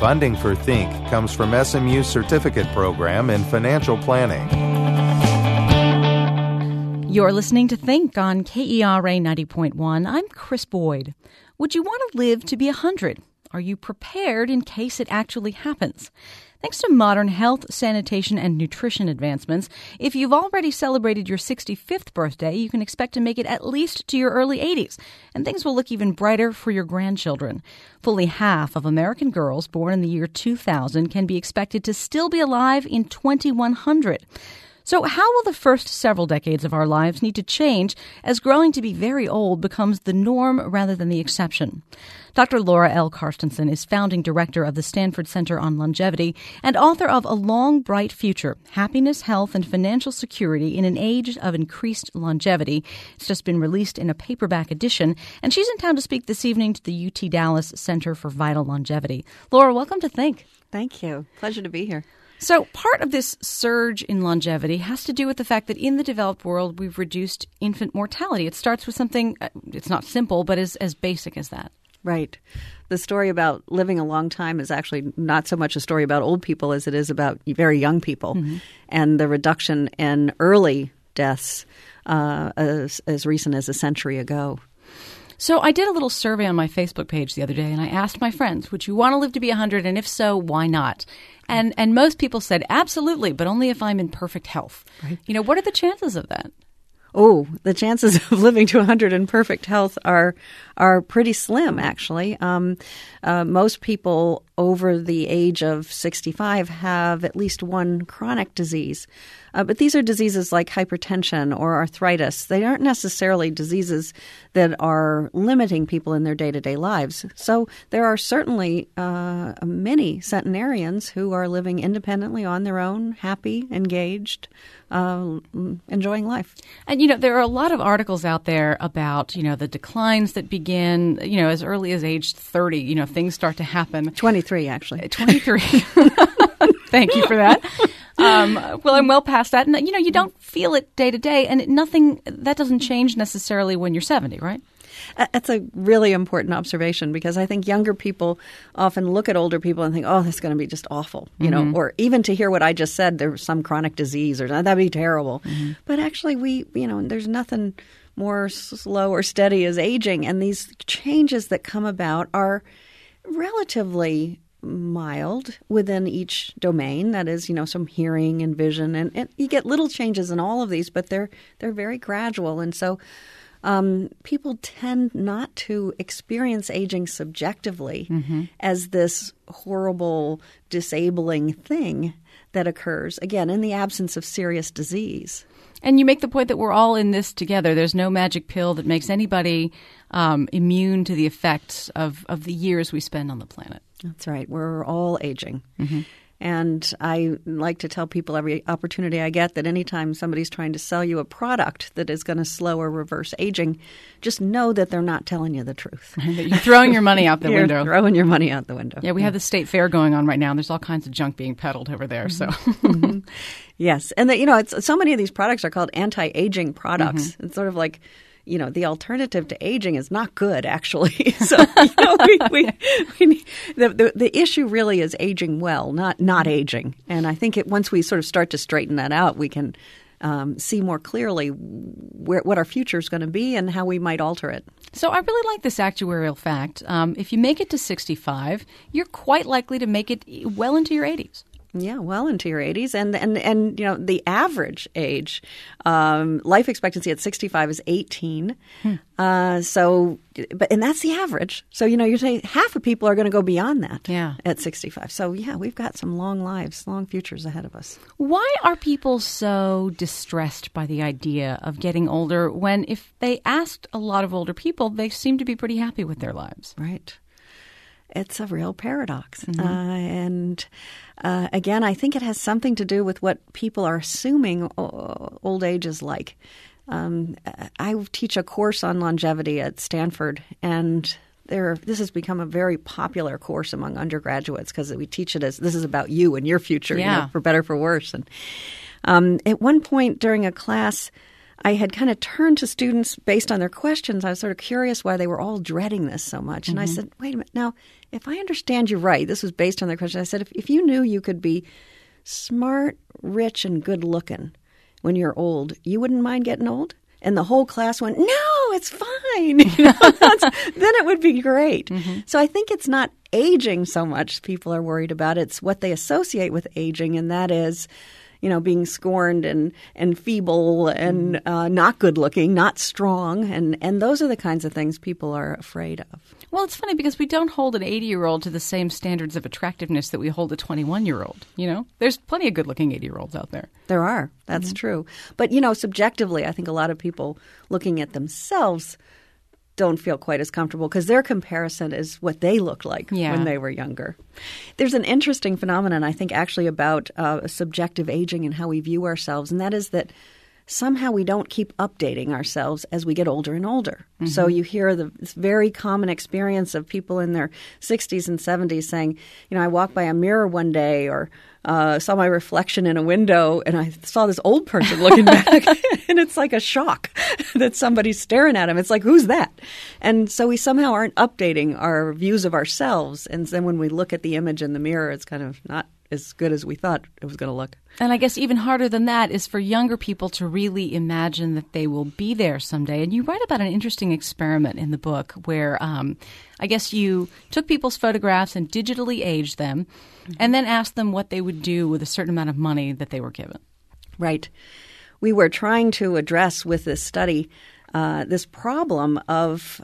Funding for Think comes from SMU's Certificate Program in Financial Planning. You're listening to Think on KERA 90.1. I'm Chris Boyd. Would you want to live to be 100? Are you prepared in case it actually happens? Thanks to modern health, sanitation, and nutrition advancements, if you've already celebrated your 65th birthday, you can expect to make it at least to your early 80s, and things will look even brighter for your grandchildren. Fully half of American girls born in the year 2000 can be expected to still be alive in 2100. So how will the first several decades of our lives need to change as growing to be very old becomes the norm rather than the exception? Dr. Laura L. Carstensen is founding director of the Stanford Center on Longevity and author of A Long, Bright Future, Happiness, Health, and Financial Security in an Age of Increased Longevity. It's just been released in a paperback edition, and she's in town to speak this evening to the UT Dallas Center for Vital Longevity. Laura, welcome to Think. Thank you. Pleasure to be here. So part of this surge in longevity has to do with the fact that in the developed world, we've reduced infant mortality. It starts with something, it's not simple, but as basic as that. Right. The story about living a long time is actually not so much a story about old people as it is about very young people, and the reduction in early deaths as recent as a century ago. So I did a little survey on my Facebook page the other day, and I asked my friends, would you want to live to be 100, and if so, why not? And most people said, absolutely, but only if I'm in perfect health. Right. You know, what are the chances of that? Oh, the chances of living to 100 in perfect health are pretty slim, actually. Most people over the age of 65 have at least one chronic disease. But these are diseases like hypertension or arthritis. They aren't necessarily diseases that are limiting people in their day-to-day lives. So there are certainly many centenarians who are living independently on their own, happy, engaged, enjoying life. And, you know, there are a lot of articles out there about, you know, the declines that begin, you know, as early as age 30. You know, things start to happen. 23, actually. 23. Thank you for that. Well, I'm well past that. And, you know, you don't feel it day to day, and that doesn't change necessarily when you're 70, right? That's a really important observation, because I think younger people often look at older people and think, oh, this is going to be just awful, you know, or even to hear what I just said, there's some chronic disease or that'd be terrible. But actually there's nothing more slow or steady as aging. And these changes that come about are relatively mild within each domain. That is, you know, some hearing and vision, and you get little changes in all of these, but they're very gradual. And so people tend not to experience aging subjectively as this horrible, disabling thing that occurs, again, in the absence of serious disease. And you make the point that we're all in this together. There's no magic pill that makes anybody immune to the effects of the years we spend on the planet. That's right. We're all aging. And I like to tell people every opportunity I get that anytime somebody's trying to sell you a product that is going to slow or reverse aging, just know that they're not telling you the truth. You're throwing your money out the window. You're throwing your money out the window. Yeah, we have the state fair going on right now, and there's all kinds of junk being peddled over there. So, Yes. And, so many of ththese products are called anti-aging products. It's sort of like, you know, the alternative to aging is not good, actually. So, the issue really is aging well, not aging. And I think once we sort of start to straighten that out, we can see more clearly what our future is going to be and how we might alter it. So I really like this actuarial fact. If you make it to 65, you're quite likely to make it well into your 80s. Yeah, well into your 80s. And you know, the average age, life expectancy at 65 is 18. And that's the average. So, you know, you're saying half of people are going to go beyond that at 65. So, yeah, we've got some long lives, long futures ahead of us. Why are people so distressed by the idea of getting older when if they asked a lot of older people, they seem to be pretty happy with their lives? Right. It's a real paradox. Again, I think it has something to do with what people are assuming old age is like. I teach a course on longevity at Stanford, and this has become a very popular course among undergraduates because we teach it as this is about you and your future, you know, for better, for worse. And at one point during a class, I had kind of turned to students based on their questions. I was sort of curious why they were all dreading this so much. And I said, wait a minute. Now, if I understand you right, this was based on their question. I said, if you knew you could be smart, rich, and good looking when you're old, you wouldn't mind getting old? And the whole class went, no, it's fine. Then it would be great. So I think it's not aging so much people are worried about. It's what they associate with aging, and that is, being scorned and feeble and not good looking, not strong. And those are the kinds of things people are afraid of. Well, it's funny because we don't hold an 80-year-old to the same standards of attractiveness that we hold a 21-year-old. There's plenty of good-looking 80-year-olds out there. There are. That's true. But, subjectively, I think a lot of people looking at themselves don't feel quite as comfortable because their comparison is what they looked like when they were younger. There's an interesting phenomenon, I think, actually about subjective aging and how we view ourselves, and that is that somehow we don't keep updating ourselves as we get older and older. So you hear this very common experience of people in their 60s and 70s saying, I walked by a mirror one day or saw my reflection in a window and I saw this old person looking back and it's like a shock that somebody's staring at him. It's like, who's that? And so we somehow aren't updating our views of ourselves. And then when we look at the image in the mirror, it's kind of not as good as we thought it was going to look. And I guess even harder than that is for younger people to really imagine that they will be there someday. And you write about an interesting experiment in the book where I guess you took people's photographs and digitally aged them and then asked them what they would do with a certain amount of money that they were given. Right. We were trying to address with this study this problem of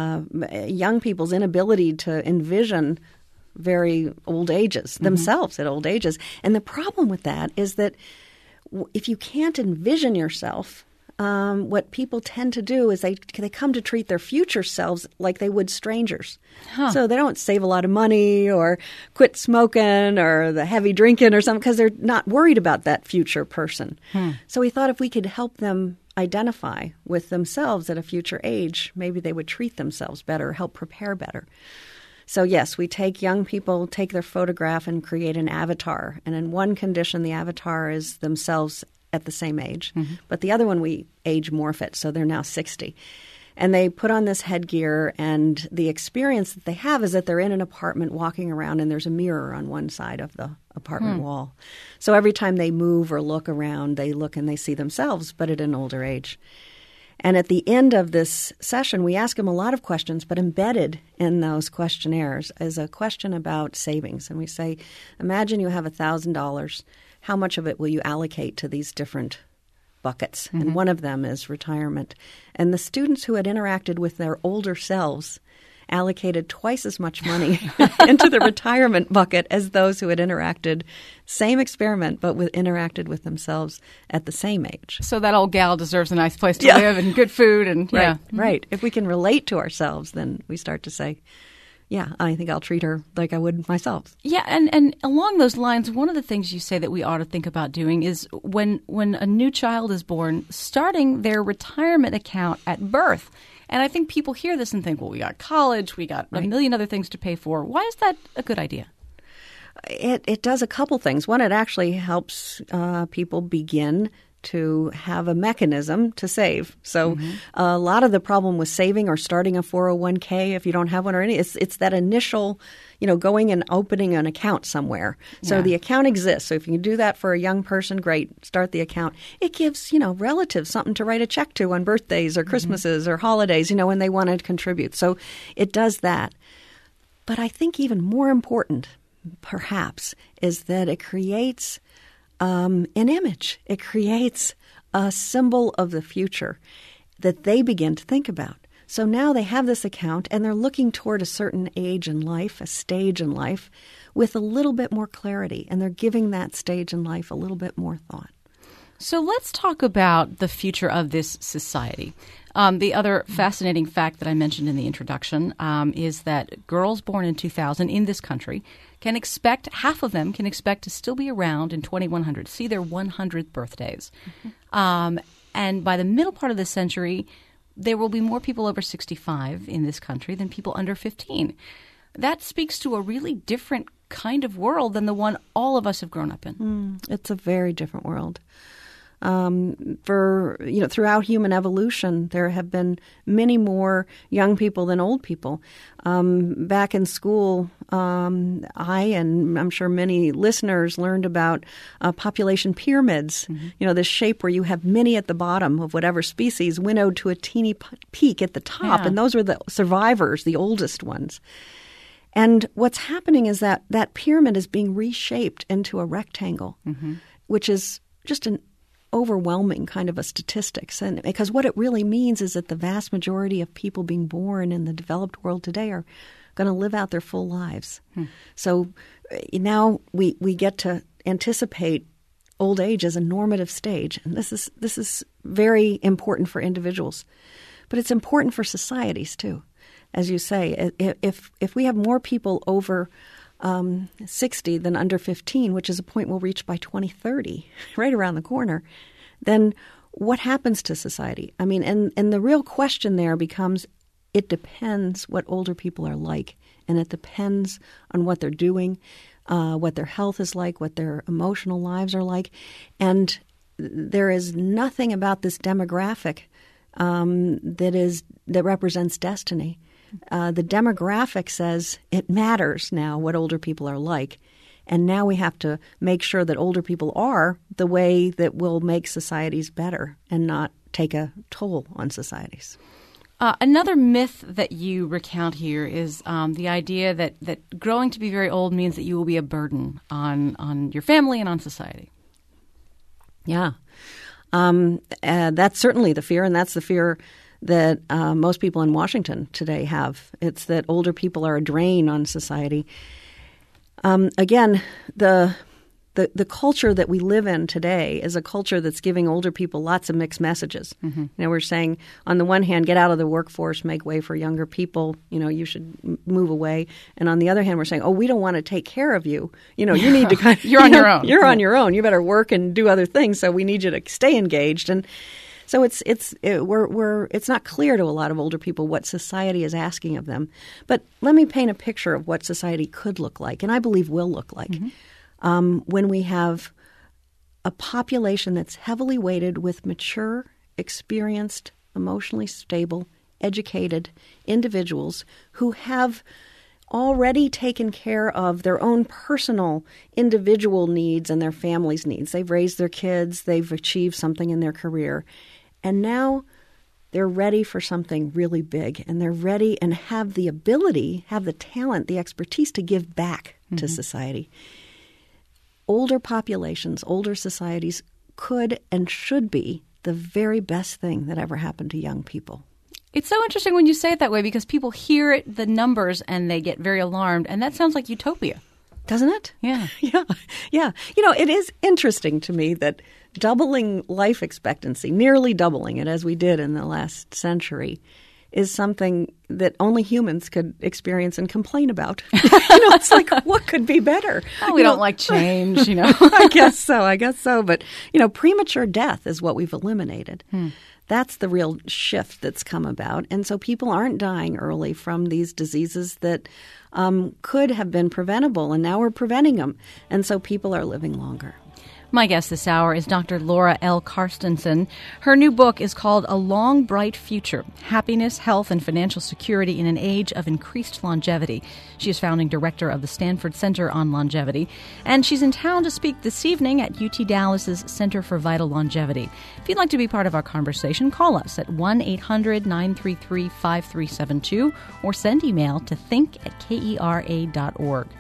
young people's inability to envision very old ages, themselves at old ages. And the problem with that is that if you can't envision yourself, what people tend to do is they come to treat their future selves like they would strangers. So they don't save a lot of money or quit smoking or the heavy drinking or something because they're not worried about that future person. So we thought if we could help them identify with themselves at a future age, maybe they would treat themselves better, help prepare better. So, yes, we take young people, take their photograph and create an avatar. And in one condition, the avatar is themselves at the same age. But the other one, we age morph it, so they're now 60. And they put on this headgear, and the experience that they have is that they're in an apartment walking around, and there's a mirror on one side of the apartment wall. So every time they move or look around, they look and they see themselves, but at an older age. And at the end of this session, we ask them a lot of questions, but embedded in those questionnaires is a question about savings. And we say, imagine you have $1,000. How much of it will you allocate to these different buckets? And one of them is retirement. And the students who had interacted with their older selves allocated twice as much money into the retirement bucket as those who had interacted, same experiment, but interacted with themselves at the same age. So that old gal deserves a nice place to live and good food. And Right. If we can relate to ourselves, then we start to say, yeah, I think I'll treat her like I would myself. Yeah, and along those lines, one of the things you say that we ought to think about doing is when a new child is born, starting their retirement account at birth. And I think people hear this and think, well, we got college, we got a million other things to pay for. Why is that a good idea? It does a couple things. One, it actually helps people begin to have a mechanism to save. So a lot of the problem with saving or starting a 401k, if you don't have one or any, it's that initial, going and opening an account somewhere. So the account exists. So if you can do that for a young person, great, start the account. It gives, relatives something to write a check to on birthdays or Christmases or holidays, when they want to contribute. So it does that. But I think even more important, perhaps, is that it creates an image. It creates a symbol of the future that they begin to think about. So now they have this account and they're looking toward a certain age in life, a stage in life, with a little bit more clarity. And they're giving that stage in life a little bit more thought. So let's talk about the future of this society. The other fascinating fact that I mentioned in the introduction is that girls born in 2000 in this country can expect, half of them can expect to still be around in 2100, see their 100th birthdays. And by the middle part of the century, there will be more people over 65 in this country than people under 15. That speaks to a really different kind of world than the one all of us have grown up in. It's a very different world. Throughout human evolution, there have been many more young people than old people. Back in school, I and I'm sure many listeners learned about population pyramids. Mm-hmm. This shape where you have many at the bottom of whatever species winnowed to a teeny peak at the top, and those were the survivors, the oldest ones. And what's happening is that pyramid is being reshaped into a rectangle, which is just an overwhelming kind of a statistics. And because what it really means is that the vast majority of people being born in the developed world today are going to live out their full lives. So now we get to anticipate old age as a normative stage. And this is very important for individuals. But it's important for societies too. As you say, if we have more people over 60 than under 15, which is a point we'll reach by 2030, right around the corner, then what happens to society? I mean, and the real question there becomes, it depends what older people are like, and it depends on what they're doing, what their health is like, what their emotional lives are like. And there is nothing about this demographic that represents destiny. The demographic says it matters now what older people are like. And now we have to make sure that older people are the way that will make societies better and not take a toll on societies. Another myth that you recount here is the idea that growing to be very old means that you will be a burden on your family and on society. Yeah. That's certainly the fear, and that's the fear that most people in Washington today have. It's that older people are a drain on society. Again, the culture that we live in today is a culture that's giving older people lots of mixed messages. We're saying, on the one hand, get out of the workforce, make way for younger people. You should move away. And on the other hand, we're saying, we don't want to take care of you. You need to kind of, you're on your own. You're on your own. You better work and do other things. So we need you to stay engaged. And so it's not clear to a lot of older people what society is asking of them. But let me paint a picture of what society could look like, and I believe will look like, when we have a population that's heavily weighted with mature, experienced, emotionally stable, educated individuals who have already taken care of their own personal individual needs and their family's needs. They've raised their kids. They've achieved something in their career. And now they're ready for something really big. And they're ready and have the ability, have the talent, the expertise to give back to society. Older populations, older societies could and should be the very best thing that ever happened to young people. It's so interesting when you say it that way, because people hear the numbers and they get very alarmed, and that sounds like utopia. Doesn't it? Yeah. Yeah. It is interesting to me that doubling life expectancy, nearly doubling it as we did in the last century, is something that only humans could experience and complain about. It's like, what could be better? We don't like change, I guess so. But, premature death is what we've eliminated. That's the real shift that's come about. And so people aren't dying early from these diseases that could have been preventable, and now we're preventing them. And so people are living longer. My guest this hour is Dr. Laura L. Carstensen. Her new book is called A Long, Bright Future: Happiness, Health, and Financial Security in an Age of Increased Longevity. She is founding director of the Stanford Center on Longevity, and she's in town to speak this evening at UT Dallas's Center for Vital Longevity. If you'd like to be part of our conversation, call us at 1-800-933-5372 or send email to think@kera.org.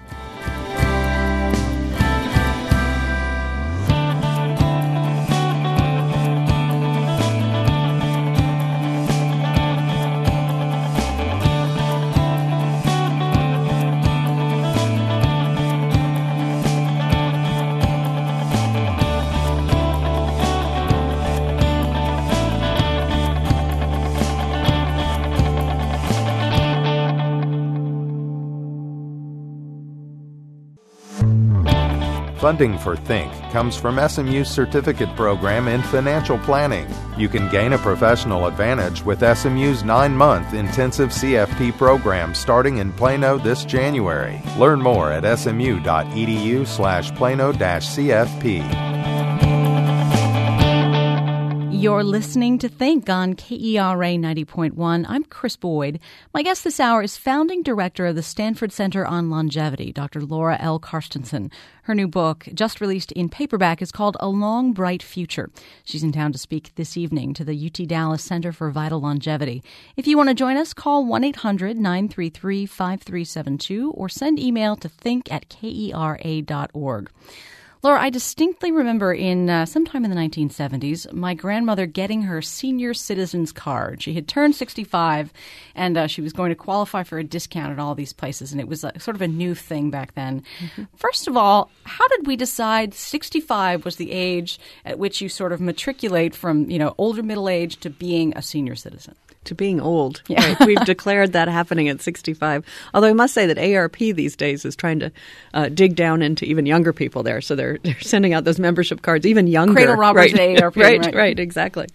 Funding for Think comes from SMU's certificate program in financial planning. You can gain a professional advantage with SMU's 9-month intensive CFP program starting in Plano this January. Learn more at smu.edu/Plano-CFP. You're listening to Think on KERA 90.1. I'm Chris Boyd. My guest this hour is founding director of the Stanford Center on Longevity, Dr. Laura L. Carstensen. Her new book, just released in paperback, is called A Long, Bright Future. She's in town to speak this evening to the UT Dallas Center for Vital Longevity. If you want to join us, call 1-800-933-5372 or send email to think@kera.org. Laura, I distinctly remember in sometime in the 1970s, my grandmother getting her senior citizens card. She had turned 65, and she was going to qualify for a discount at all these places, and it was sort of a new thing back then. Mm-hmm. First of all, how did we decide 65 was the age at which you sort of matriculate from, older middle age to being a senior citizen? To being old. Yeah. Right. We've declared that happening at 65. Although I must say that ARP these days is trying to dig down into even younger people there. So they're sending out those membership cards even younger. Cradle robbers at ARP. Right, exactly.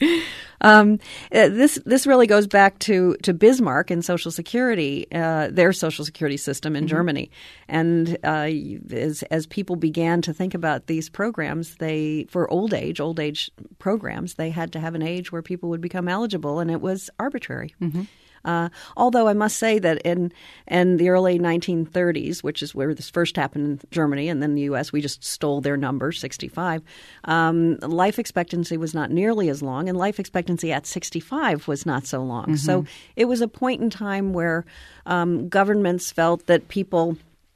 This really goes back to Bismarck and Social Security, their Social Security system in Germany. And as people began to think about these programs, for old age programs, they had to have an age where people would become eligible, and it was arbitrary. Mm-hmm. Although I must say that in the early 1930s, which is where this first happened in Germany and then the U.S., we just stole their number, 65. Life expectancy was not nearly as long, and life expectancy at 65 was not so long. Mm-hmm. So it was a point in time where governments felt that people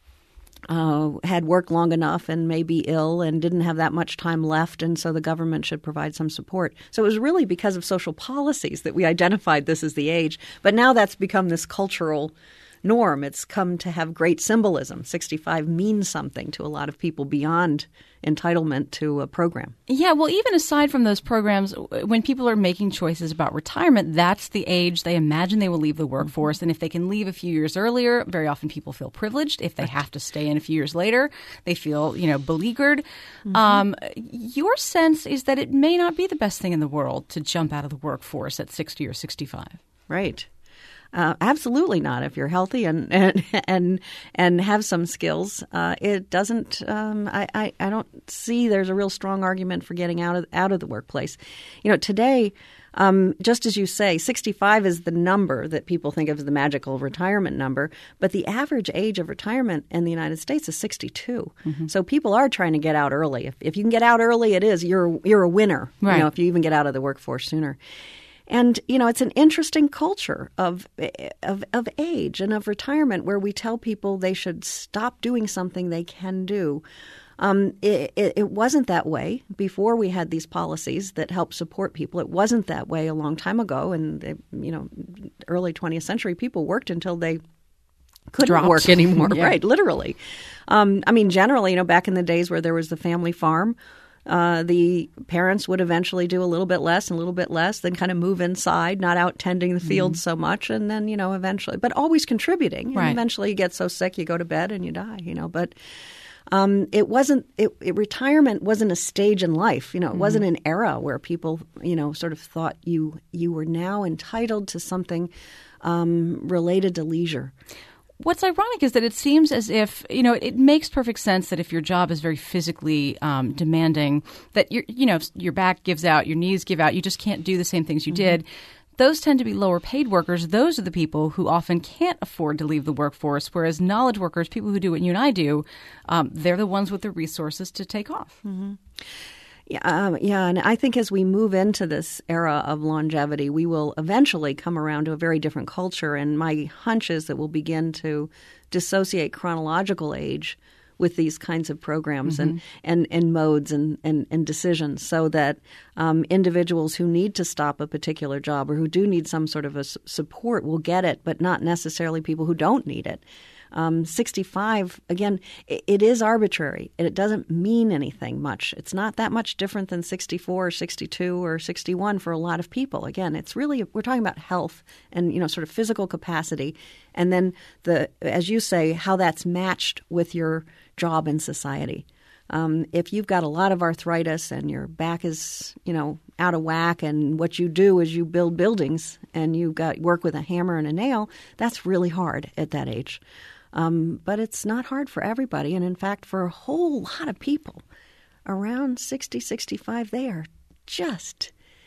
had worked long enough and may be ill and didn't have that much time left, and so the government should provide some support. So it was really because of social policies that we identified this as the age. But now that's become this cultural norm. It's come to have great symbolism. 65 means something to a lot of people beyond entitlement to a program. Yeah, well, even aside from those programs, when people are making choices about retirement, that's the age they imagine they will leave the workforce. And if they can leave a few years earlier, very often people feel privileged. If they have to stay in a few years later, they feel, beleaguered. Mm-hmm. Your sense is that it may not be the best thing in the world to jump out of the workforce at 60 or 65. Right. Absolutely not. If you're healthy and have some skills, it doesn't. I don't see there's a real strong argument for getting out of the workplace. Today, just as you say, 65 is the number that people think of as the magical retirement number, but the average age of retirement in the United States is 62. Mm-hmm. So people are trying to get out early. If you can get out early, you're a winner. Right. If you even get out of the workforce sooner. And, it's an interesting culture of age and of retirement where we tell people they should stop doing something they can do. It wasn't that way before we had these policies that help support people. It wasn't that way a long time ago. And, early 20th century people worked until they couldn't work anymore. Yeah. Right, literally. Generally, back in the days where there was the family farm, the parents would eventually do a little bit less and a little bit less, then kind of move inside, not out tending the fields so much, and then, eventually, but always contributing. Right. And eventually you get so sick, you go to bed and you die, But retirement wasn't a stage in life. It wasn't an era where people, sort of thought you were now entitled to something related to leisure. What's ironic is that it seems as if, it makes perfect sense that if your job is very physically demanding, that your back gives out, your knees give out, you just can't do the same things you did. Those tend to be lower paid workers. Those are the people who often can't afford to leave the workforce, whereas knowledge workers, people who do what you and I do, they're the ones with the resources to take off. Mm-hmm. Yeah, and I think as we move into this era of longevity, we will eventually come around to a very different culture. And my hunch is that we'll begin to dissociate chronological age with these kinds of programs and modes and decisions, so that individuals who need to stop a particular job or who do need some sort of a support will get it, but not necessarily people who don't need it. 65, again, it is arbitrary, and it doesn't mean anything much. It's not that much different than 64 or 62 or 61 for a lot of people. Again, it's really, we're talking about health and, sort of physical capacity, and then as you say, how that's matched with your job in society. If you've got a lot of arthritis and your back is, out of whack, and what you do is you build buildings and you've got work with a hammer and a nail, that's really hard at that age. But it's not hard for everybody. And in fact, for a whole lot of people around 60, 65, they are just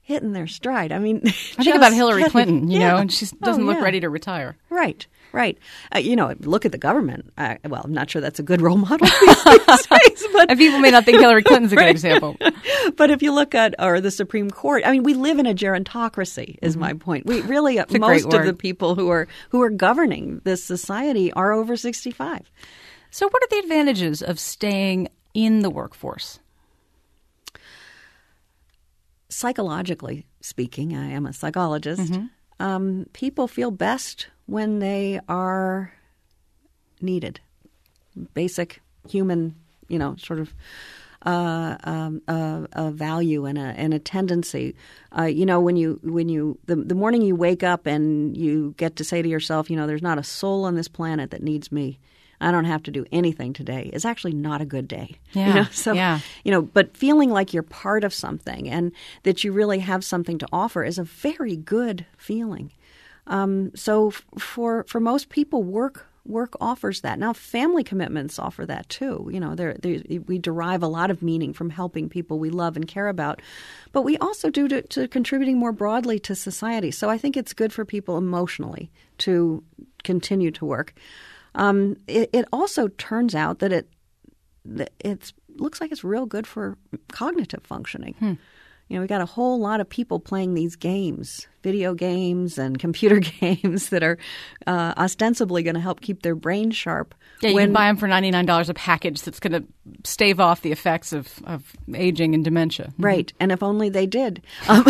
hitting their stride. I mean, I think about Hillary Clinton, you know, and she doesn't look ready to retire. Right. You know, look at the government. Well, I'm not sure that's a good role model these days. But, and people may not think Hillary Clinton's a good example. But if you look at the Supreme Court, I mean, we live in a gerontocracy, is my point. We really, most of the people who are governing this society are over 65. So what are the advantages of staying in the workforce? Psychologically speaking, I am a psychologist, people feel best when they are needed. Basic human, you know, sort of a value and a tendency. You know, when you the morning you wake up and you get to say to yourself, you know, there's not a soul on this planet that needs me. I don't have to do anything today is actually not a good day. Yeah. You know? So, you know, but feeling like you're part of something and that you really have something to offer is a very good feeling. So for most people, work offers that. Now, family commitments offer that too. You know, we derive a lot of meaning from helping people we love and care about, but we also do to contributing more broadly to society. So I think it's good for people emotionally to continue to work. It also turns out that it looks like it's real good for cognitive functioning. You know, we got a whole lot of people playing these games, video games and computer games that are ostensibly going to help keep their brain sharp. Yeah, you can buy them for $99 a package that's going to stave off the effects of aging and dementia. Right, and if only they did.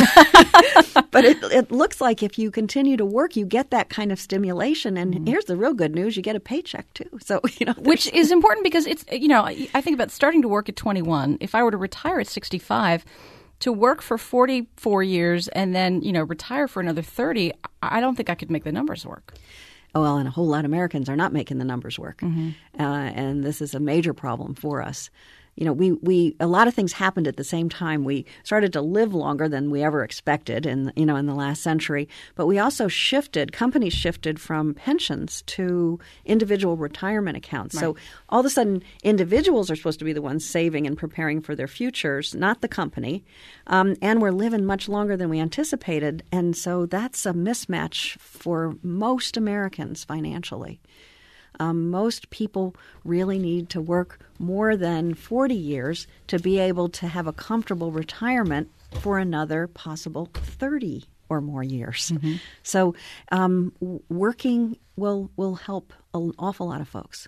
But it looks like if you continue to work, you get that kind of stimulation. And here's the real good news, you get a paycheck too. So, you know, which is important because it's, you know, I think about starting to work at 21. If I were to retire at 65, to work for 44 years and then, you know, retire for another 30, I don't think I could make the numbers work. Oh, well, and a whole lot of Americans are not making the numbers work. And this is a major problem for us. You know, we a lot of things happened at the same time. We started to live longer than we ever expected in the last century. But we also companies shifted from pensions to individual retirement accounts. Right. So all of a sudden, individuals are supposed to be the ones saving and preparing for their futures, not the company. And we're living much longer than we anticipated. And so that's a mismatch for most Americans financially. Most people really need to work more than 40 years to be able to have a comfortable retirement for another possible 30 or more years. So working will help an awful lot of folks.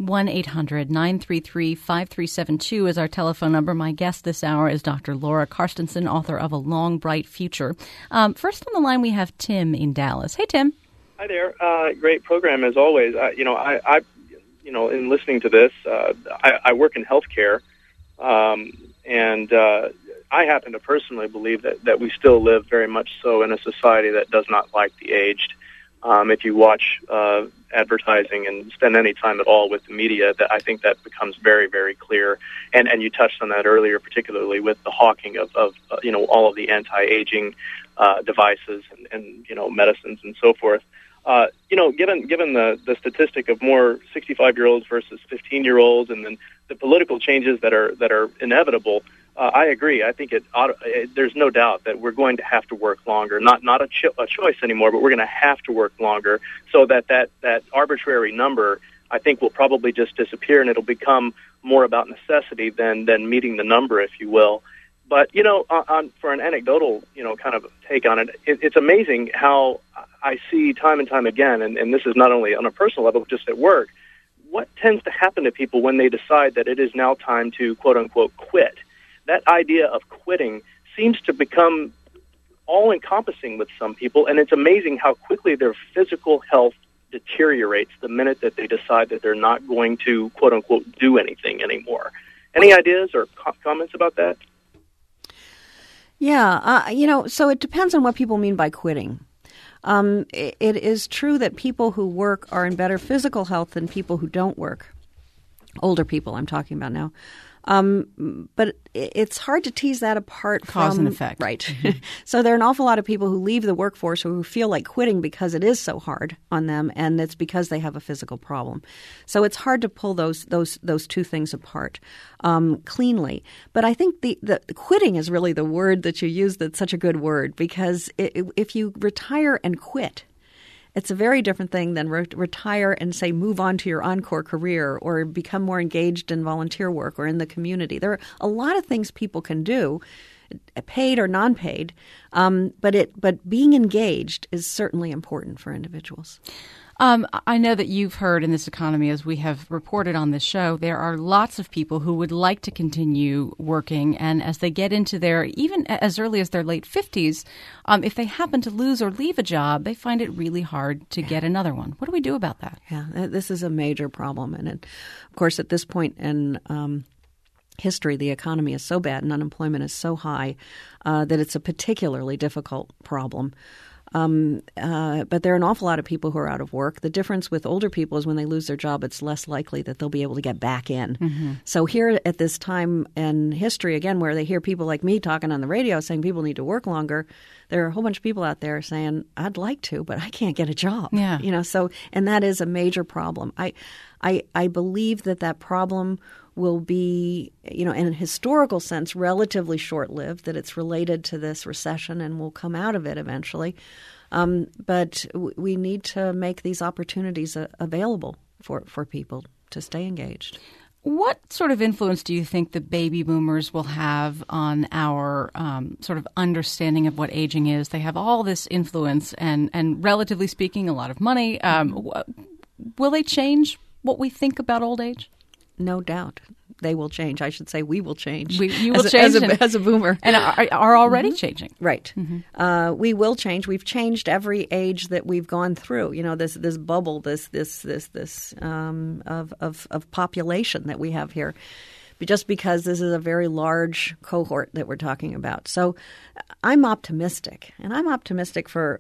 1-800-933-5372 is our telephone number. My guest this hour is Dr. Laura Carstensen, author of A Long, Bright Future. First on the line, we have Tim in Dallas. Hey, Tim. Hi there. Great program as always. In listening to this, I work in healthcare, and I happen to personally believe that we still live very much so in a society that does not like the aged. If you watch advertising and spend any time at all with the media, that I think that becomes very, very clear. And you touched on that earlier, particularly with the hawking of all of the anti-aging devices and medicines and so forth. Given the statistic of more 65-year-olds versus 15-year-olds, and then the political changes that are inevitable, I agree. I think there's no doubt that we're going to have to work longer. Not a choice anymore, but we're going to have to work longer. So that arbitrary number, I think, will probably just disappear, and it'll become more about necessity than meeting the number, if you will. But, for an anecdotal, kind of take on it, it's amazing how I see time and time again, and this is not only on a personal level, but just at work, what tends to happen to people when they decide that it is now time to, quote-unquote, quit. That idea of quitting seems to become all-encompassing with some people, and it's amazing how quickly their physical health deteriorates the minute that they decide that they're not going to, quote-unquote, do anything anymore. Any ideas or comments about that? Yeah, so it depends on what people mean by quitting. It is true that people who work are in better physical health than people who don't work. Older people I'm talking about now. But it's hard to tease that apart from cause and effect. Right. Mm-hmm. So there are an awful lot of people who leave the workforce who feel like quitting because it is so hard on them, and it's because they have a physical problem. So it's hard to pull those two things apart cleanly. But I think the quitting is really the word that you use that's such a good word, because if you retire and quit, it's a very different thing than retire and, say, move on to your encore career or become more engaged in volunteer work or in the community. There are a lot of things people can do, paid or non-paid, but being engaged is certainly important for individuals. I know that you've heard in this economy, as we have reported on this show, there are lots of people who would like to continue working. And as they get into even as early as their late 50s, if they happen to lose or leave a job, they find it really hard to get another one. What do we do about that? Yeah, this is a major problem. And of course, at this point in history, the economy is so bad and unemployment is so high that it's a particularly difficult problem. But there are an awful lot of people who are out of work. The difference with older people is when they lose their job, it's less likely that they'll be able to get back in. Mm-hmm. So here at this time in history, again, where they hear people like me talking on the radio saying people need to work longer, there are a whole bunch of people out there saying, I'd like to, but I can't get a job. Yeah. And that is a major problem. I believe that problem will be, in a historical sense, relatively short-lived, that it's related to this recession and we'll come out of it eventually. But we need to make these opportunities available for people to stay engaged. What sort of influence do you think the baby boomers will have on our sort of understanding of what aging is? They have all this influence and relatively speaking, a lot of money. Will they change what we think about old age? No doubt. They will change. I should say we will change. You will change as a boomer. And are already changing. Right. Mm-hmm. We will change. We've changed every age that we've gone through. This bubble, this of population that we have here. Just because this is a very large cohort that we're talking about. So I'm optimistic, and I'm optimistic for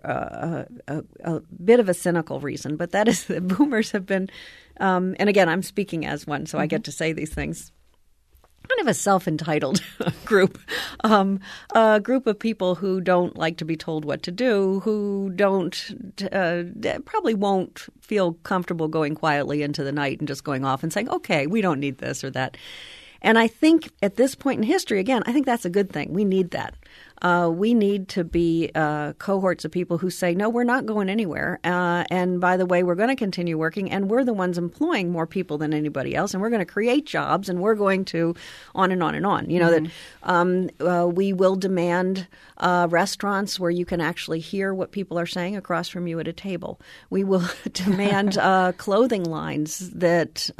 a bit of a cynical reason, but that is that boomers have been and again, I'm speaking as one, so I get to say these things. Kind of a self-entitled group, a group of people who don't like to be told what to do, who probably won't feel comfortable going quietly into the night and just going off and saying, okay, we don't need this or that. And I think at this point in history, again, I think that's a good thing. We need that. We need to be cohorts of people who say, no, we're not going anywhere. And by the way, we're going to continue working, and we're the ones employing more people than anybody else, and we're going to create jobs, and we're going to on and on and on. That we will demand restaurants where you can actually hear what people are saying across from you at a table. We will demand clothing lines that,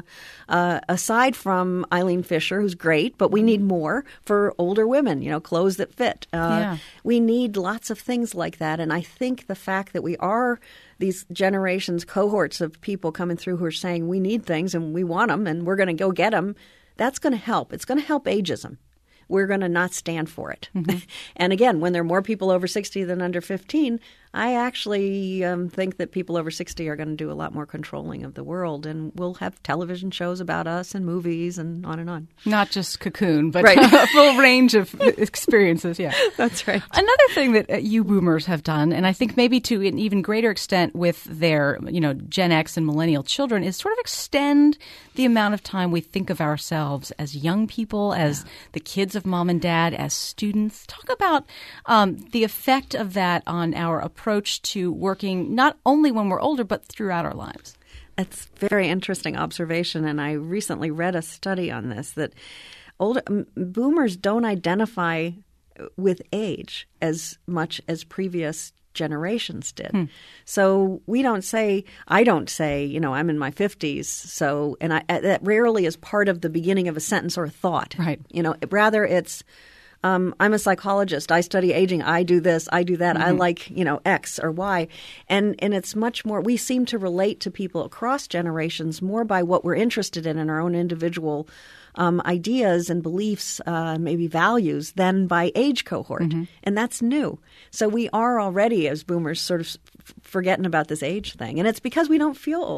aside from Eileen Fisher, who's great, but we need more for older women, clothes that fit. We need lots of things like that. And I think the fact that we are these generations, cohorts of people coming through who are saying we need things and we want them and we're going to go get them, that's going to help. It's going to help ageism. We're going to not stand for it. Mm-hmm. And again, when there are more people over 60 than under 15, I actually think that people over 60 are going to do a lot more controlling of the world, and we'll have television shows about us and movies and on and on. Not just Cocoon, but a full range of experiences. Yeah, that's right. Another thing that you boomers have done, and I think maybe to an even greater extent with their Gen X and millennial children, is sort of extend the amount of time we think of ourselves as young people, as the kids of mom and dad, as students. Talk about the effect of that on our approach to working not only when we're older, but throughout our lives. That's a very interesting observation, and I recently read a study on this, that older boomers don't identify with age as much as previous generations did. So I don't say, I'm in my 50s. So, and that rarely is part of the beginning of a sentence or a thought. Right. Rather it's, I'm a psychologist. I study aging. I do this. I do that. Mm-hmm. I like, X or Y. And it's much more – we seem to relate to people across generations more by what we're interested in our own individual ideas and beliefs, maybe values, than by age cohort. Mm-hmm. And that's new. So we are already, as boomers, sort of forgetting about this age thing. And it's because we don't feel old.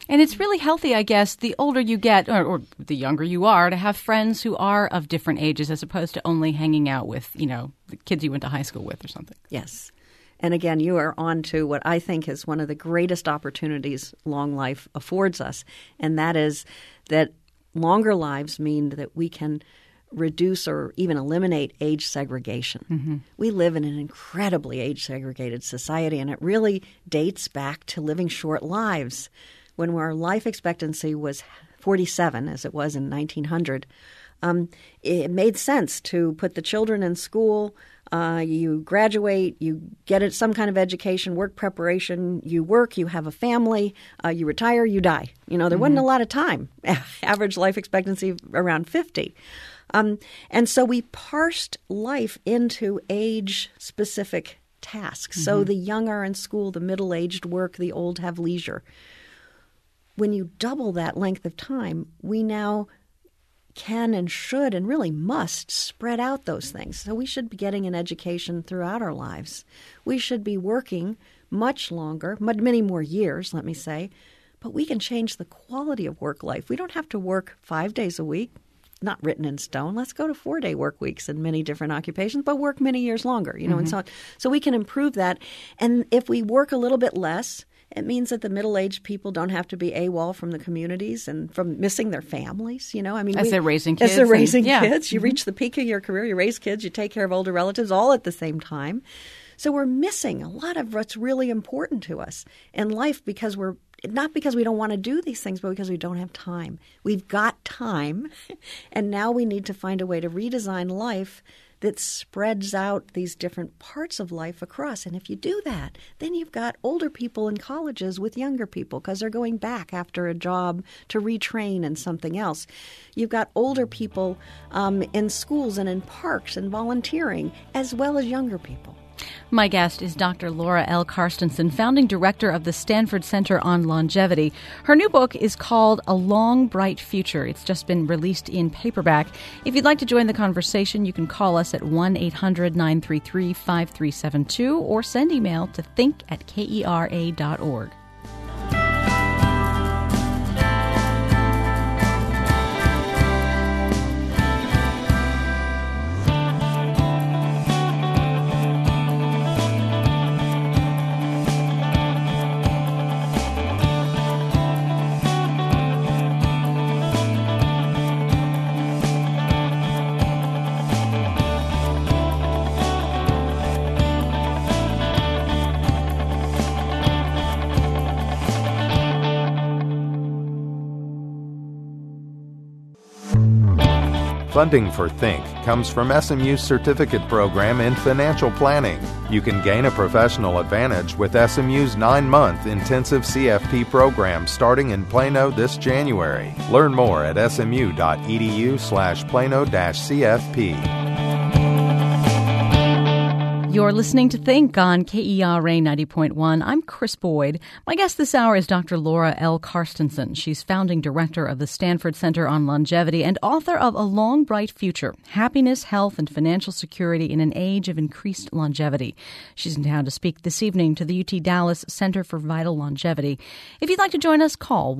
And it's really healthy, I guess, the older you get or the younger you are, to have friends who are of different ages as opposed to only hanging out with, the kids you went to high school with or something. Yes. And again, you are on to what I think is one of the greatest opportunities long life affords us, and that is that longer lives mean that we can reduce or even eliminate age segregation. Mm-hmm. We live in an incredibly age-segregated society, and it really dates back to living short lives. When our life expectancy was 47, as it was in 1900, it made sense to put the children in school. You graduate, you get some kind of education, work preparation, you work, you have a family, you retire, you die. There wasn't a lot of time. Average life expectancy around 50. And so we parsed life into age-specific tasks. Mm-hmm. So the young are in school, the middle-aged work, the old have leisure. When you double that length of time, we now can and should and really must spread out those things. So we should be getting an education throughout our lives. We should be working much longer, many more years, let me say, but we can change the quality of work life. We don't have to work 5 days a week, not written in stone. Let's go to 4-day work weeks in many different occupations, but work many years longer, mm-hmm. and so we can improve that. And if we work a little bit less, it means that the middle-aged people don't have to be AWOL from the communities and from missing their families. As they're raising kids. As they're raising kids. Mm-hmm. You reach the peak of your career, you raise kids, you take care of older relatives all at the same time. So we're missing a lot of what's really important to us in life because not because we don't want to do these things, but because we don't have time. We've got time, and now we need to find a way to redesign life that spreads out these different parts of life across. And if you do that, then you've got older people in colleges with younger people because they're going back after a job to retrain in something else. You've got older people in schools and in parks and volunteering, as well as younger people. My guest is Dr. Laura L. Carstensen, founding director of the Stanford Center on Longevity. Her new book is called A Long, Bright Future. It's just been released in paperback. If you'd like to join the conversation, you can call us at 1-800-933-5372 or send email to think@kera.org. Funding for Think comes from SMU's certificate program in financial planning. You can gain a professional advantage with SMU's 9-month intensive CFP program starting in Plano this January. Learn more at smu.edu/Plano-CFP. You're listening to Think on KERA 90.1. I'm Chris Boyd. My guest this hour is Dr. Laura L. Carstensen. She's founding director of the Stanford Center on Longevity and author of A Long, Bright Future, Happiness, Health, and Financial Security in an Age of Increased Longevity. She's in town to speak this evening to the UT Dallas Center for Vital Longevity. If you'd like to join us, call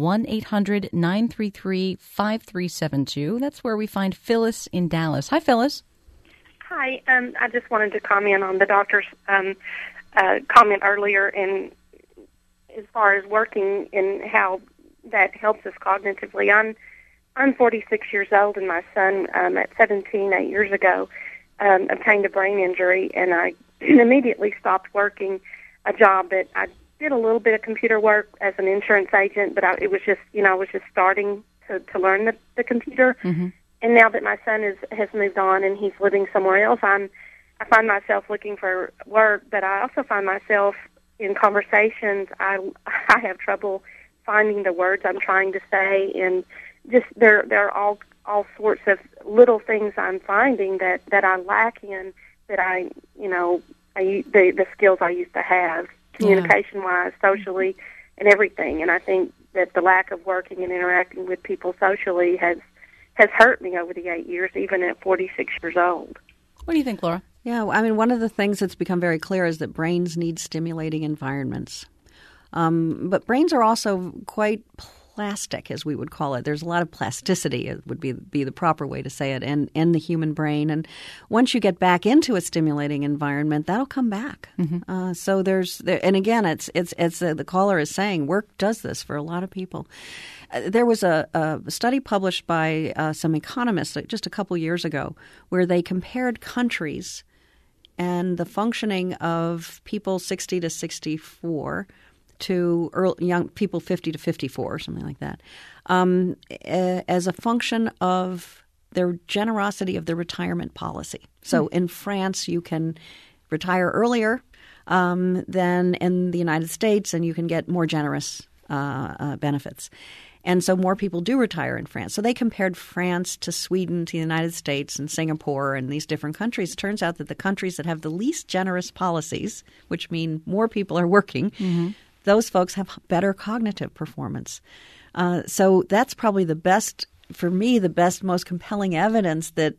1-800-933-5372. That's where we find Phyllis in Dallas. Hi, Phyllis. Hi, I just wanted to comment on the doctor's comment earlier in as far as working and how that helps us cognitively. I'm 46 years old, and my son at 17, 8 years ago, obtained a brain injury, and I immediately stopped working a job that I did a little bit of computer work as an insurance agent, but it was just, I was just starting to learn the computer. Mm-hmm. And now that my son has moved on and he's living somewhere else, I find myself looking for work, but I also find myself in conversations. I have trouble finding the words I'm trying to say, and just there are all sorts of little things I'm finding that I lack in, that the skills I used to have, communication-wise, socially, and everything. And I think that the lack of working and interacting with people socially has hurt me over the 8 years, even at 46 years old. What do you think, Laura? Yeah, I mean, one of the things that's become very clear is that brains need stimulating environments. But brains are also quite plastic, as we would call it. There's a lot of plasticity, it would be the proper way to say it, in the human brain. And once you get back into a stimulating environment, that'll come back. So and again, it's the caller is saying work does this for a lot of people. There was a study published by some economists just a couple years ago where they compared countries and the functioning of people 60 to 64 to young people 50 to 54, something like that, as a function of their generosity of their retirement policy. So in France, you can retire earlier than in the United States, and you can get more generous benefits. And so more people do retire in France. So they compared France to Sweden, to the United States, and Singapore, and these different countries. It turns out that the countries that have the least generous policies, which mean more people are working, those folks have better cognitive performance. So that's probably the best, most compelling evidence that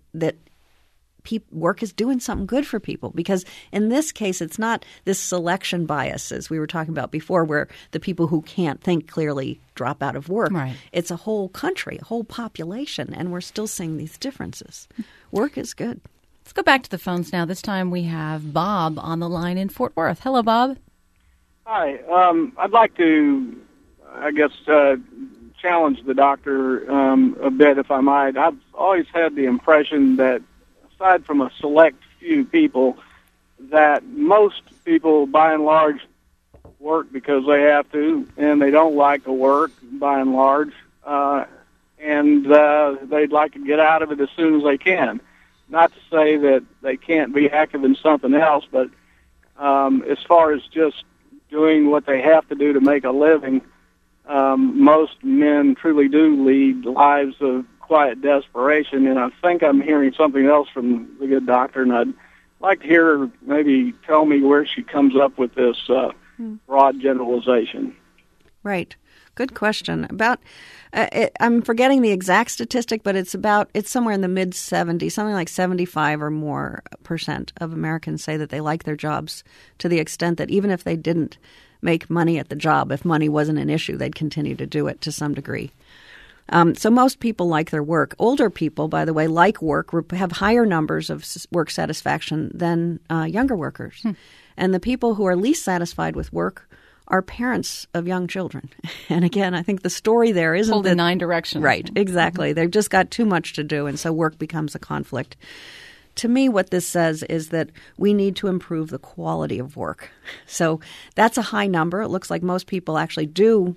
work is doing something good for people. Because in this case, it's not this selection bias, as we were talking about before, where the people who can't think clearly drop out of work. Right. It's a whole country, a whole population, and we're still seeing these differences. Work is good. Let's go back to the phones now. This time we have Bob on the line in Fort Worth. Hello, Bob. Hi. I'd like to, challenge the doctor a bit, if I might. I've always had the impression that, aside from a select few people, that most people, by and large, work because they have to, and they don't like to work, by and large, and they'd like to get out of it as soon as they can. Not to say that they can't be active in something else, but as far as just doing what they have to do to make a living, most men truly do lead lives of quiet desperation, and I think I'm hearing something else from the good doctor, and I'd like to hear her maybe tell me where she comes up with this broad generalization. Right. Good question. I'm forgetting the exact statistic, but it's somewhere in the mid-70s, something like 75 or more % of Americans say that they like their jobs to the extent that even if they didn't make money at the job, if money wasn't an issue, they'd continue to do it to some degree. So most people like their work. Older people, by the way, like work, have higher numbers of work satisfaction than younger workers. And the people who are least satisfied with work are parents of young children. And again, I think the story there isn't pulled in 9 directions. Right, exactly. They've just got too much to do, and so work becomes a conflict. To me, what this says is that we need to improve the quality of work. So that's a high number. It looks like most people actually do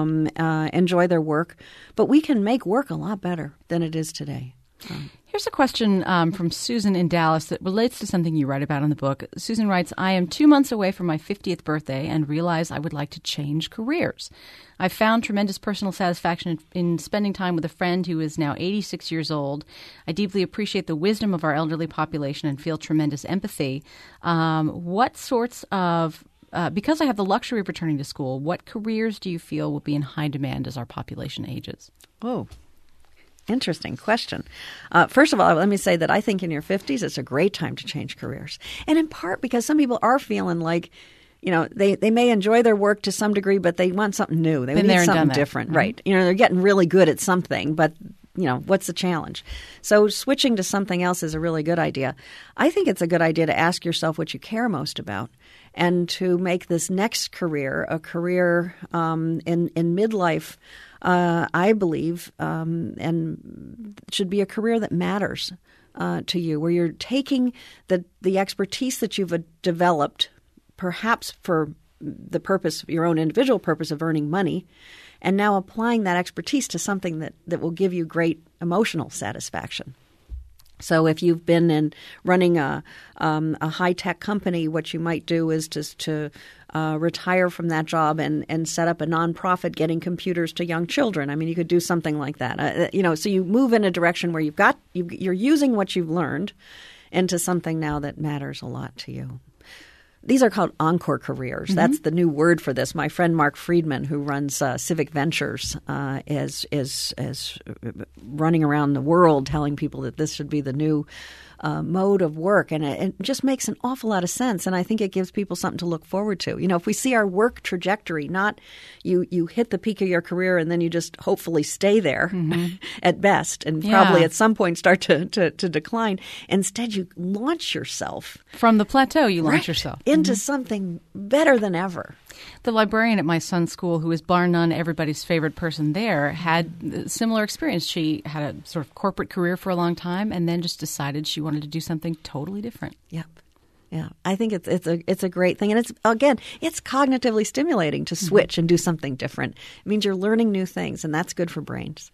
enjoy their work, but we can make work a lot better than it is today. Here's a question from Susan in Dallas that relates to something you write about in the book. Susan writes, I am 2 months away from my 50th birthday and realize I would like to change careers. I've found tremendous personal satisfaction in spending time with a friend who is now 86 years old. I deeply appreciate the wisdom of our elderly population and feel tremendous empathy. What sorts of because I have the luxury of returning to school, what careers do you feel will be in high demand as our population ages? Oh, interesting question. First of all, let me say that I think in your 50s, it's a great time to change careers. And in part because some people are feeling like, they may enjoy their work to some degree, but they want something new. They need something different. Mm-hmm. Right. They're getting really good at something, but what's the challenge? So switching to something else is a really good idea. I think it's a good idea to ask yourself what you care most about and to make this next career a career in midlife, I believe, and should be a career that matters to you, where you're taking the expertise that you've developed, perhaps for the purpose, your own individual purpose of earning money, and now applying that expertise to something that will give you great emotional satisfaction. So if you've been in running a high-tech company, what you might do is to retire from that job and set up a nonprofit getting computers to young children. I mean, you could do something like that. So you move in a direction where you're using what you've learned into something now that matters a lot to you. These are called encore careers. Mm-hmm. That's the new word for this. My friend Mark Friedman, who runs Civic Ventures, is running around the world telling people that this should be the new mode of work, and it just makes an awful lot of sense. And I think it gives people something to look forward to. If we see our work trajectory, not you hit the peak of your career and then you just hopefully stay there at best, and probably at some point start to decline. Instead, you launch yourself from the plateau. You launch yourself into something better than ever. The librarian at my son's school, who is bar none everybody's favorite person there, had a similar experience. She had a sort of corporate career for a long time and then just decided she wanted to do something totally different. Yep. Yeah, I think it's a great thing. And it's cognitively stimulating to switch and do something different. It means you're learning new things, and that's good for brains.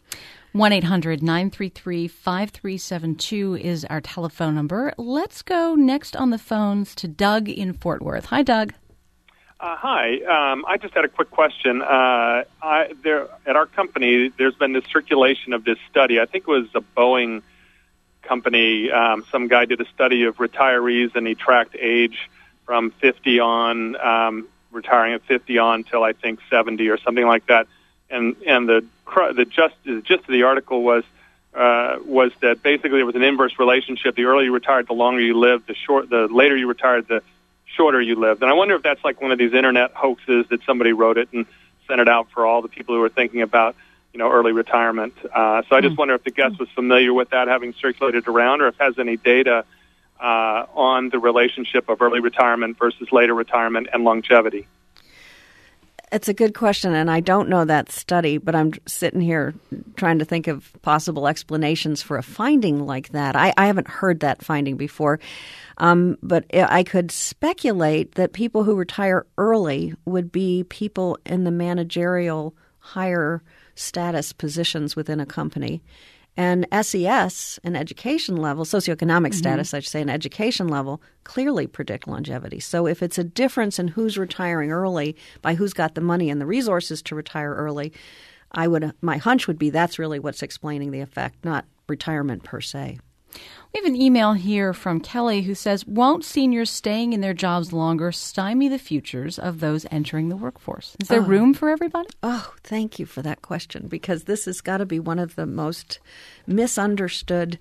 1-800-933-5372 is our telephone number. Let's go next on the phones to Doug in Fort Worth. Hi, Doug. Hi. I just had a quick question. At our company, there's been this circulation of this study. I think it was a Boeing company. Some guy did a study of retirees, and he tracked age from 50 on, retiring at 50 on till I think 70 or something like that. And the gist of the article was that basically there was an inverse relationship. The earlier you retired, the longer you lived. The later you retired, the shorter you lived. And I wonder if that's like one of these internet hoaxes that somebody wrote it and sent it out for all the people who are thinking about, early retirement. So I just wonder if the guest was familiar with that, having circulated around, or if has any data on the relationship of early retirement versus later retirement and longevity. It's a good question, and I don't know that study, but I'm sitting here trying to think of possible explanations for a finding like that. I haven't heard that finding before, but I could speculate that people who retire early would be people in the managerial higher status positions within a company. And SES, an education level, socioeconomic status, I should say, an education level, clearly predict longevity. So if it's a difference in who's retiring early by who's got the money and the resources to retire early, my hunch would be that's really what's explaining the effect, not retirement per se. We have an email here from Kelly who says, won't seniors staying in their jobs longer stymie the futures of those entering the workforce? Is there room for everybody? Oh, thank you for that question, because this has got to be one of the most misunderstood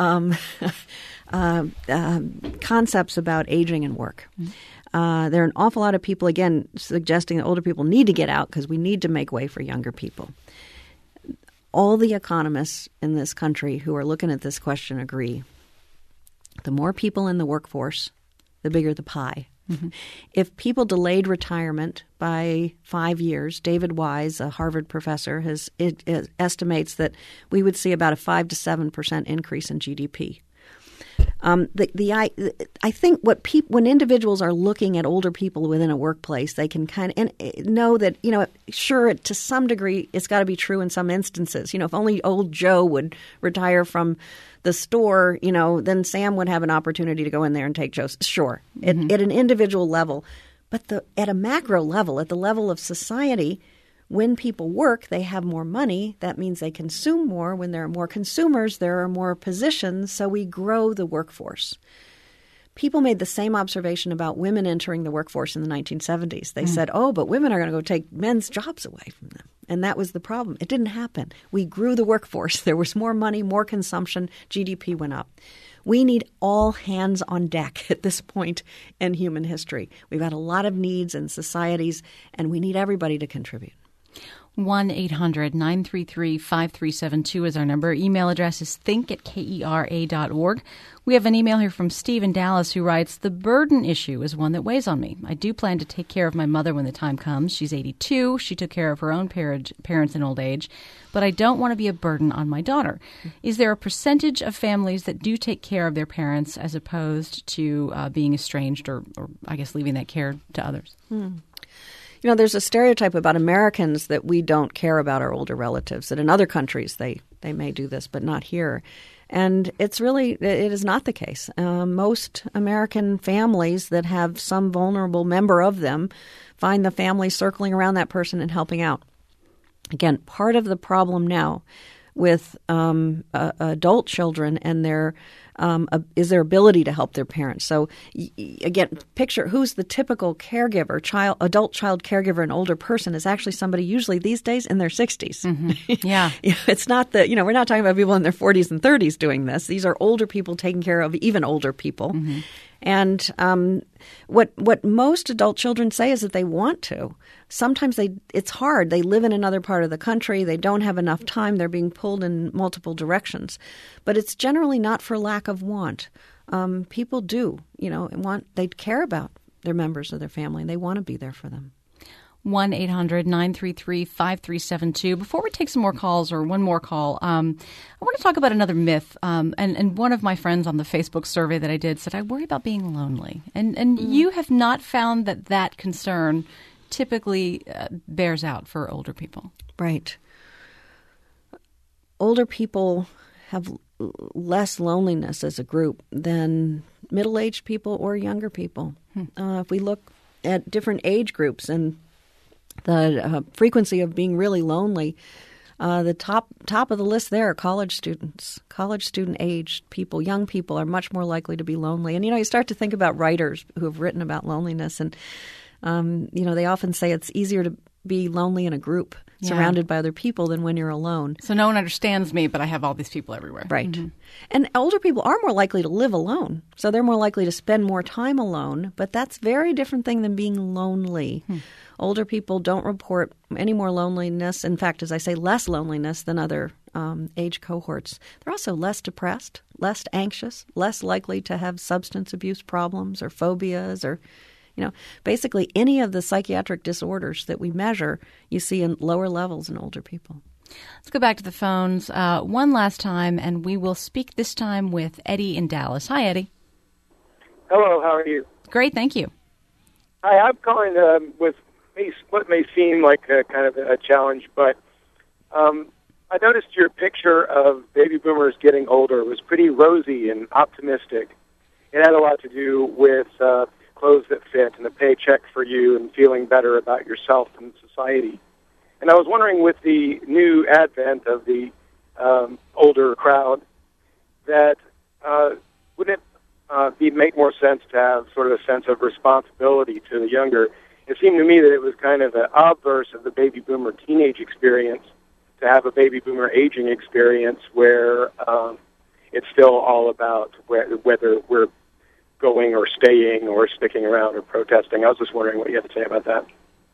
concepts about aging and work. There are an awful lot of people, again, suggesting that older people need to get out because we need to make way for younger people. All the economists in this country who are looking at this question agree. The more people in the workforce, the bigger the pie. If people delayed retirement by 5 years, David Wise, a Harvard professor, estimates that we would see about a 5 to 7% increase in GDP. I think when individuals are looking at older people within a workplace, they can kind of know that, sure, to some degree, it's got to be true in some instances. If only old Joe would retire from the store, then Sam would have an opportunity to go in there and take Joe's. Sure, at an individual level. But at a macro level, at the level of society, when people work, they have more money. That means they consume more. When there are more consumers, there are more positions, so we grow the workforce. People made the same observation about women entering the workforce in the 1970s. They said, but women are going to go take men's jobs away from them. And that was the problem. It didn't happen. We grew the workforce. There was more money, more consumption. GDP went up. We need all hands on deck at this point in human history. We've got a lot of needs in societies, and we need everybody to contribute. 1-800-933-5372 is our number. Email address is think@kera.org. We have an email here from Steve in Dallas who writes, the burden issue is one that weighs on me. I do plan to take care of my mother when the time comes. She's 82. She took care of her own parents in old age, but I don't want to be a burden on my daughter. Is there a percentage of families that do take care of their parents as opposed to being estranged or I guess leaving that care to others? There's a stereotype about Americans that we don't care about our older relatives, that in other countries they may do this, but not here. And it is not the case. Most American families that have some vulnerable member of them find the family circling around that person and helping out. Again, part of the problem now with adult children and their is their ability to help their parents. So again, picture who's the typical caregiver, adult child caregiver, an older person is actually somebody usually these days in their 60s. Mm-hmm. Yeah. It's not that, we're not talking about people in their 40s and 30s doing this. These are older people taking care of even older people. Mm-hmm. And what most adult children say is that they want to. Sometimes it's hard. They live in another part of the country. They don't have enough time. They're being pulled in multiple directions. But it's generally not for lack of want. People do, they care about their members of their family, and they want to be there for them. 1-800-933-5372. Before we take some more calls, or one more call, I want to talk about another myth. And one of my friends on the Facebook survey that I did said, I worry about being lonely. And you have not found that concern typically bears out for older people. Right. Older people have less loneliness as a group than middle-aged people or younger people. If we look at different age groups and the frequency of being really lonely, the top of the list there are college students. College student-aged people, young people, are much more likely to be lonely. And, you start to think about writers who have written about loneliness, and, they often say it's easier to be lonely in a group surrounded by other people than when you're alone. So no one understands me, but I have all these people everywhere. Right. Mm-hmm. And older people are more likely to live alone. So they're more likely to spend more time alone. But that's a very different thing than being lonely. Older people don't report any more loneliness. In fact, as I say, less loneliness than other age cohorts. They're also less depressed, less anxious, less likely to have substance abuse problems or phobias or basically any of the psychiatric disorders that we measure, you see in lower levels in older people. Let's go back to the phones one last time, and we will speak this time with Eddie in Dallas. Hi, Eddie. Hello, how are you? Great, thank you. Hi, I'm calling with what may seem like kind of a challenge, but I noticed your picture of baby boomers getting older was pretty rosy and optimistic. It had a lot to do with clothes that fit and a paycheck for you and feeling better about yourself and society. And I was wondering, with the new advent of the older crowd, that wouldn't it make more sense to have sort of a sense of responsibility to the younger? It seemed to me that it was kind of the obverse of the baby boomer teenage experience to have a baby boomer aging experience where it's still all about whether we're going or staying or sticking around or protesting. I was just wondering what you had to say about that.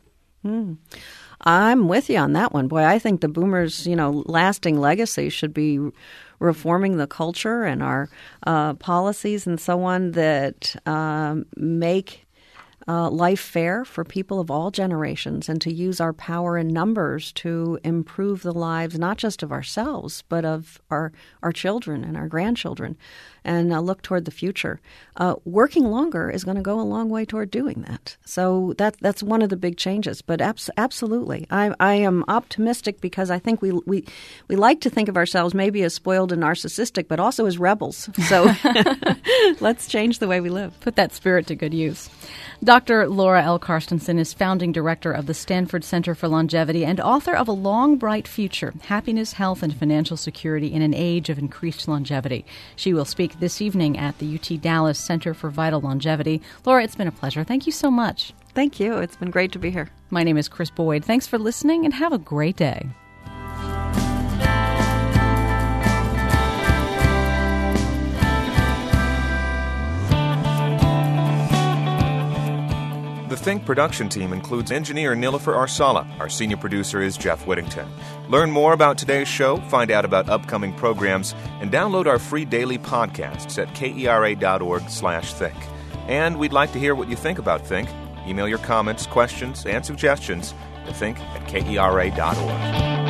I'm with you on that one. Boy, I think the boomers, lasting legacy should be reforming the culture and our policies and so on that make life fair for people of all generations, and to use our power in numbers to improve the lives not just of ourselves but of our children and our grandchildren, and look toward the future. Working longer is going to go a long way toward doing that. So that's one of the big changes. But absolutely, I am optimistic because I think we like to think of ourselves maybe as spoiled and narcissistic, but also as rebels. So let's change the way we live. Put that spirit to good use. Dr. Laura L. Carstensen is founding director of the Stanford Center for Longevity and author of A Long, Bright Future, Happiness, Health, and Financial Security in an Age of Increased Longevity. She will speak this evening at the UT Dallas Center for Vital Longevity. Laura, it's been a pleasure. Thank you so much. Thank you. It's been great to be here. My name is Chris Boyd. Thanks for listening, and have a great day. The Think production team includes engineer Nilofer Arsala. Our senior producer is Jeff Whittington. Learn more about today's show, find out about upcoming programs, and download our free daily podcasts at kera.org/think. And we'd like to hear what you think about Think. Email your comments, questions, and suggestions to think@kera.org.